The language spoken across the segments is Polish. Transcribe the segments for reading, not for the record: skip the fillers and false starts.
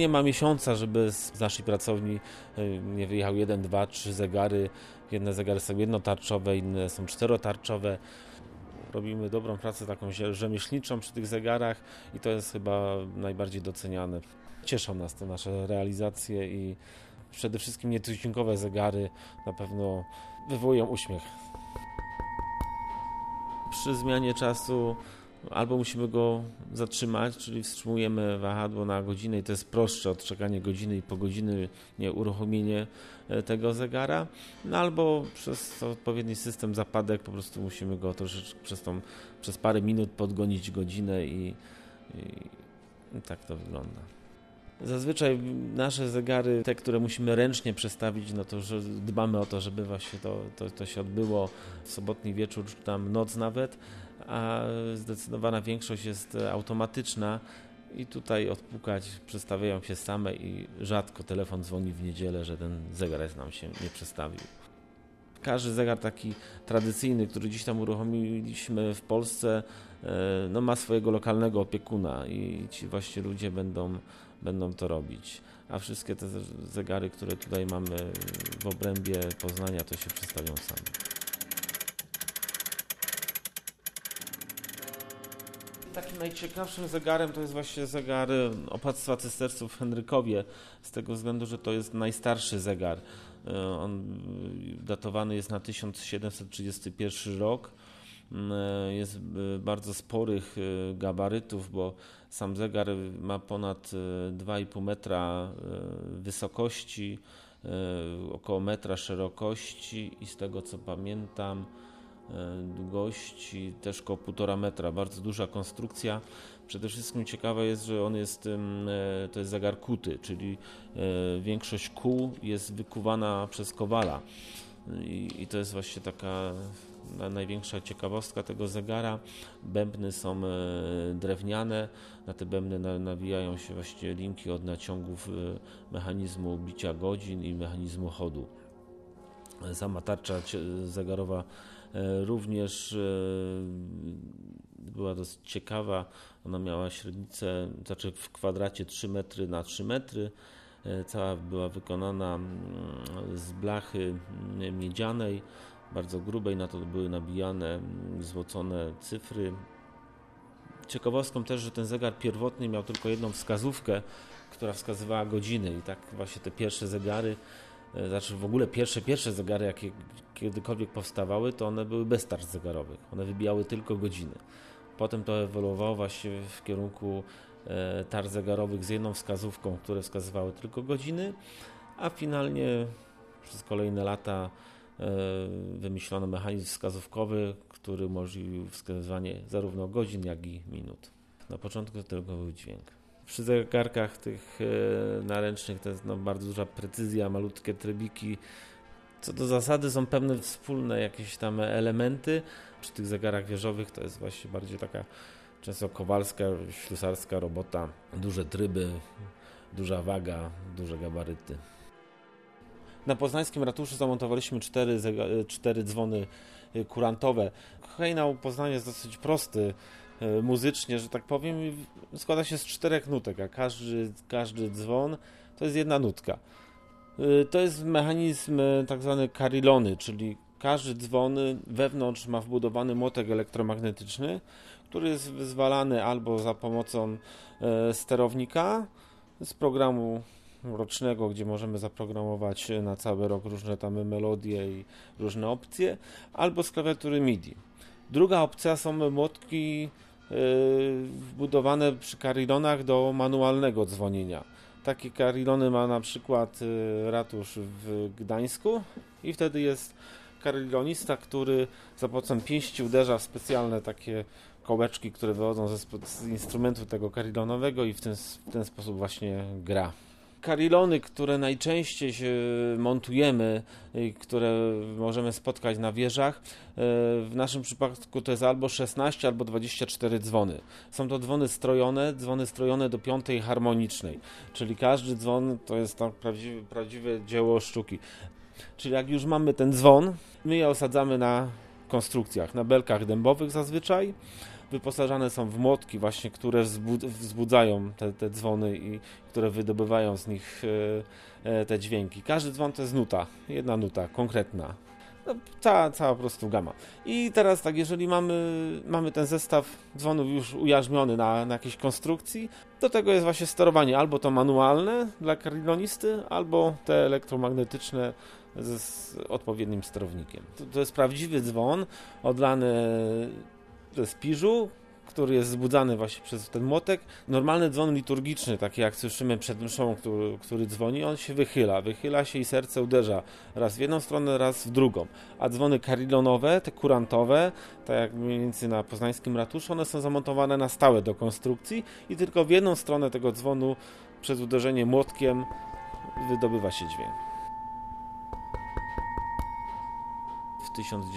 nie ma miesiąca, żeby z naszej pracowni nie wyjechał 1, 2, 3 zegary. Jedne zegary są jednotarczowe, inne są czterotarczowe. Robimy dobrą pracę taką rzemieślniczą przy tych zegarach i to jest chyba najbardziej doceniane. Cieszą nas te nasze realizacje i przede wszystkim nietuzinkowe zegary na pewno wywołują uśmiech. Przy zmianie czasu albo musimy go zatrzymać, czyli wstrzymujemy wahadło na godzinę i to jest prostsze od czekania godziny i po godziny uruchomienie tego zegara, no albo przez odpowiedni system zapadek po prostu musimy go troszeczkę przez parę minut podgonić godzinę i tak to wygląda. Zazwyczaj nasze zegary, te, które musimy ręcznie przestawić, no to że dbamy o to, żeby właśnie to się odbyło w sobotni wieczór, czy tam noc nawet, a zdecydowana większość jest automatyczna i tutaj odpukać przestawiają się same i rzadko telefon dzwoni w niedzielę, że ten zegar nam się nie przestawił. Każdy zegar taki tradycyjny, który gdzieś tam uruchomiliśmy w Polsce, no ma swojego lokalnego opiekuna i ci właśnie ludzie będą to robić. A wszystkie te zegary, które tutaj mamy w obrębie Poznania, to się przestawią same. Takim najciekawszym zegarem to jest właśnie zegar opactwa cysterców w Henrykowie, z tego względu, że to jest najstarszy zegar. On datowany jest na 1731 rok. Jest bardzo sporych gabarytów, bo sam zegar ma ponad 2,5 metra wysokości, około metra szerokości i z tego co pamiętam długości też około 1,5 metra. Bardzo duża konstrukcja. Przede wszystkim ciekawe jest, że to jest zegar kuty, czyli większość kół jest wykuwana przez kowala. I to jest właśnie taka największa ciekawostka tego zegara. Bębny są drewniane, na te bębny nawijają się właśnie linki od naciągów mechanizmu bicia godzin i mechanizmu chodu. Sama tarcza zegarowa również była dosyć ciekawa. Ona miała średnicę, znaczy w kwadracie 3 metry na 3 metry. Cała była wykonana z blachy miedzianej, bardzo grubej, na to były nabijane złocone cyfry. Ciekawostką też, że ten zegar pierwotnie miał tylko jedną wskazówkę, która wskazywała godziny i tak właśnie te pierwsze zegary, znaczy w ogóle pierwsze zegary, jakie kiedykolwiek powstawały, to one były bez tarcz zegarowych, one wybijały tylko godziny. Potem to ewoluowało właśnie w kierunku tarcz zegarowych z jedną wskazówką, które wskazywały tylko godziny, a finalnie przez kolejne lata wymyślono mechanizm wskazówkowy, który umożliwił wskazywanie zarówno godzin, jak i minut. Na początku to tylko był dźwięk. Przy zegarkach tych naręcznych to jest bardzo duża precyzja, malutkie trybiki. Co do zasady są pewne wspólne jakieś tam elementy. Przy tych zegarach wieżowych to jest właśnie bardziej taka często kowalska, ślusarska robota. Duże tryby, duża waga, duże gabaryty. Na poznańskim ratuszu zamontowaliśmy 4 dzwony kurantowe. Hejnał Poznania jest dosyć prosty muzycznie, że tak powiem. Składa się z 4 nutek, a każdy dzwon to jest jedna nutka. To jest mechanizm tak zwany carillony, czyli każdy dzwon wewnątrz ma wbudowany młotek elektromagnetyczny, który jest wyzwalany albo za pomocą sterownika z programu rocznego, gdzie możemy zaprogramować na cały rok różne tam melodie i różne opcje, albo z klawiatury MIDI. Druga opcja są młotki wbudowane przy carillonach do manualnego dzwonienia. Takie carillony ma na przykład ratusz w Gdańsku i wtedy jest carillonista, który za pomocą pięści uderza w specjalne takie kołeczki, które wychodzą z instrumentu tego carillonowego i w ten sposób właśnie gra. Carillony, które najczęściej się montujemy i które możemy spotkać na wieżach, w naszym przypadku to jest albo 16, albo 24 dzwony. Są to dzwony strojone do 5 harmonicznej, czyli każdy dzwon to jest tam prawdziwe dzieło sztuki. Czyli jak już mamy ten dzwon, my je osadzamy na konstrukcjach, na belkach dębowych zazwyczaj. wyposażane są w młotki właśnie, które wzbudzają te dzwony i które wydobywają z nich te dźwięki. Każdy dzwon to jest nuta, jedna nuta, konkretna. No, cała po prostu gama. I teraz tak, jeżeli mamy ten zestaw dzwonów już ujarzmiony na jakiejś konstrukcji, do tego jest właśnie sterowanie albo to manualne dla kardilonisty, albo te elektromagnetyczne z odpowiednim sterownikiem. To jest prawdziwy dzwon odlany ze spiżu, który jest wzbudzany właśnie przez ten młotek. Normalny dzwon liturgiczny, taki jak słyszymy przed mszą, który dzwoni, on się wychyla się i serce uderza raz w jedną stronę, raz w drugą. A dzwony karilonowe, te kurantowe, tak jak mniej więcej na poznańskim ratuszu, one są zamontowane na stałe do konstrukcji i tylko w jedną stronę tego dzwonu przez uderzenie młotkiem wydobywa się dźwięk. W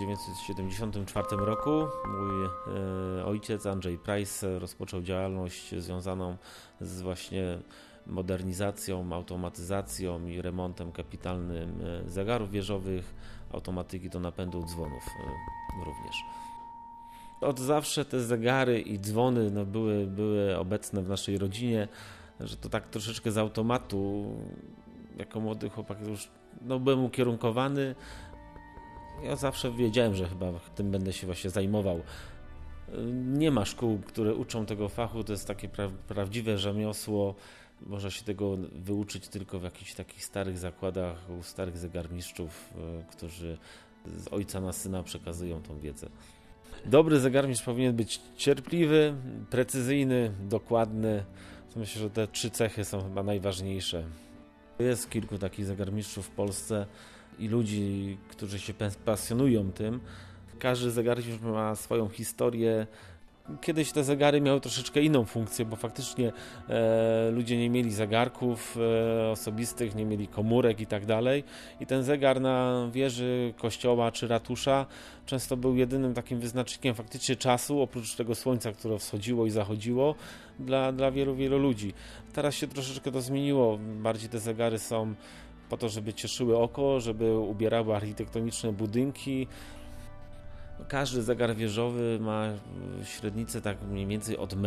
1974 roku mój ojciec Andrzej Price rozpoczął działalność związaną z właśnie modernizacją, automatyzacją i remontem kapitalnym zegarów wieżowych, automatyki do napędu dzwonów również. Od zawsze te zegary i dzwony były obecne w naszej rodzinie, że to tak troszeczkę z automatu, jako młody chłopak już byłem ukierunkowany. Ja zawsze wiedziałem, że chyba tym będę się właśnie zajmował. Nie ma szkół, które uczą tego fachu, to jest takie prawdziwe rzemiosło. Można się tego wyuczyć tylko w jakichś takich starych zakładach, u starych zegarmistrzów, którzy z ojca na syna przekazują tą wiedzę. Dobry zegarmistrz powinien być cierpliwy, precyzyjny, dokładny. Myślę, że te 3 cechy są chyba najważniejsze. Jest kilku takich zegarmistrzów w Polsce i ludzi, którzy się pasjonują tym. Każdy zegarmistrz ma swoją historię. Kiedyś te zegary miały troszeczkę inną funkcję, bo faktycznie ludzie nie mieli zegarków osobistych, nie mieli komórek i tak dalej. I ten zegar na wieży kościoła czy ratusza często był jedynym takim wyznacznikiem faktycznie czasu, oprócz tego słońca, które wschodziło i zachodziło, dla wielu ludzi. Teraz się troszeczkę to zmieniło. Bardziej te zegary są po to, żeby cieszyły oko, żeby ubierały architektoniczne budynki. Każdy zegar wieżowy ma średnicę tak mniej więcej od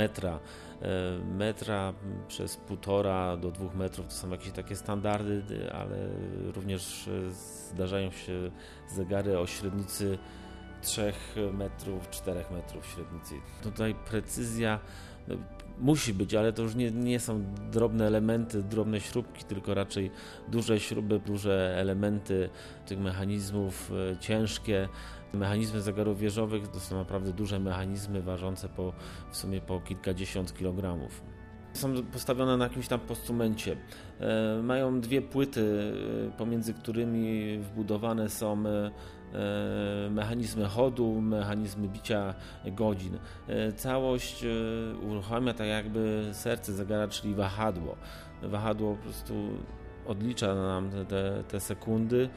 metra przez 1,5 do 2 metrów. To są jakieś takie standardy, ale również zdarzają się zegary o średnicy 3 metrów, 4 metrów średnicy. Tutaj precyzja musi być, ale to już nie są drobne elementy, drobne śrubki, tylko raczej duże śruby, duże elementy tych mechanizmów, ciężkie. Mechanizmy zegarów wieżowych to są naprawdę duże mechanizmy ważące w sumie po kilkadziesiąt kilogramów. Są postawione na jakimś tam postumencie. Mają 2 płyty, pomiędzy którymi wbudowane są mechanizmy chodu, mechanizmy bicia godzin. Całość uruchamia tak jakby serce zegara, czyli wahadło. Wahadło po prostu odlicza nam te sekundy,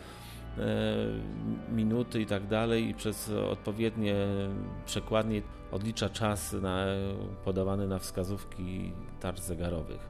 minuty i tak dalej i przez odpowiednie przekładnie odlicza czas podawany na wskazówki tarcz zegarowych.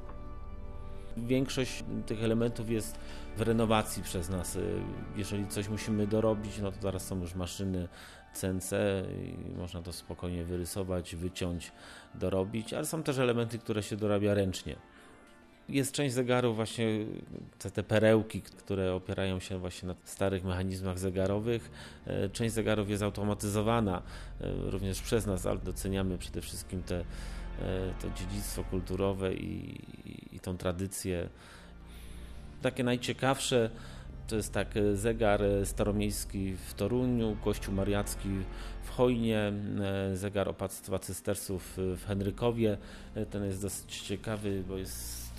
Większość tych elementów jest w renowacji przez nas. Jeżeli coś musimy dorobić, no to teraz są już maszyny CNC i można to spokojnie wyrysować, wyciąć, dorobić, ale są też elementy, które się dorabia ręcznie. Jest część zegarów właśnie, te perełki, które opierają się właśnie na starych mechanizmach zegarowych. Część zegarów jest automatyzowana również przez nas, ale doceniamy przede wszystkim to dziedzictwo kulturowe i tą tradycję. Takie najciekawsze to jest zegar staromiejski w Toruniu, kościół mariacki w Chojnie, zegar opactwa cystersów w Henrykowie. Ten jest dosyć ciekawy, bo jest z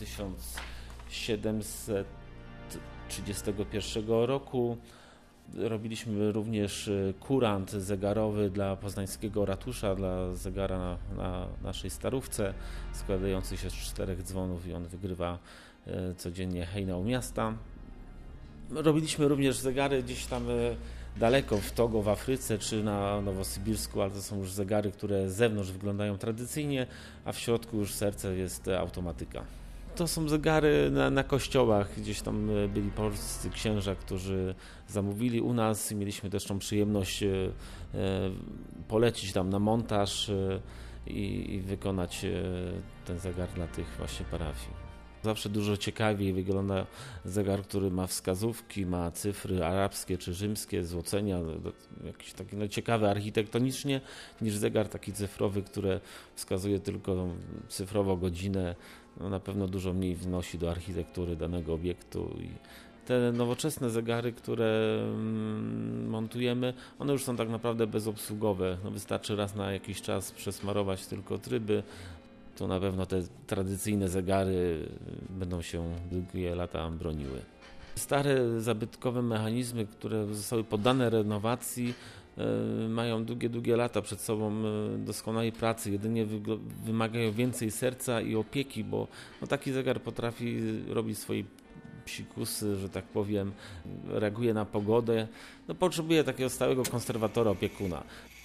1731 roku. Robiliśmy również kurant zegarowy dla poznańskiego ratusza, dla zegara na naszej starówce, składający się z 4 dzwonów i on wygrywa codziennie hejnał miasta. Robiliśmy również zegary gdzieś tam daleko w Togo, w Afryce czy na Nowosybirsku, ale to są już zegary, które z zewnątrz wyglądają tradycyjnie, a w środku już serce jest automatyka. To są zegary na kościołach. Gdzieś tam byli polscy księża, którzy zamówili u nas i mieliśmy też tą przyjemność polecić tam na montaż i wykonać ten zegar dla tych właśnie parafii. Zawsze dużo ciekawiej wygląda zegar, który ma wskazówki, ma cyfry arabskie czy rzymskie, złocenia, jakieś takie ciekawe architektonicznie, niż zegar taki cyfrowy, który wskazuje tylko cyfrowo godzinę. Na pewno dużo mniej wnosi do architektury danego obiektu. I te nowoczesne zegary, które montujemy, one już są tak naprawdę bezobsługowe. Wystarczy raz na jakiś czas przesmarować tylko tryby. To na pewno te tradycyjne zegary będą się długie lata broniły. Stare, zabytkowe mechanizmy, które zostały poddane renowacji, mają długie lata przed sobą doskonałej pracy, jedynie wymagają więcej serca i opieki, bo taki zegar potrafi robić swoje psikusy, że tak powiem, reaguje na pogodę, potrzebuje takiego stałego konserwatora, opiekuna.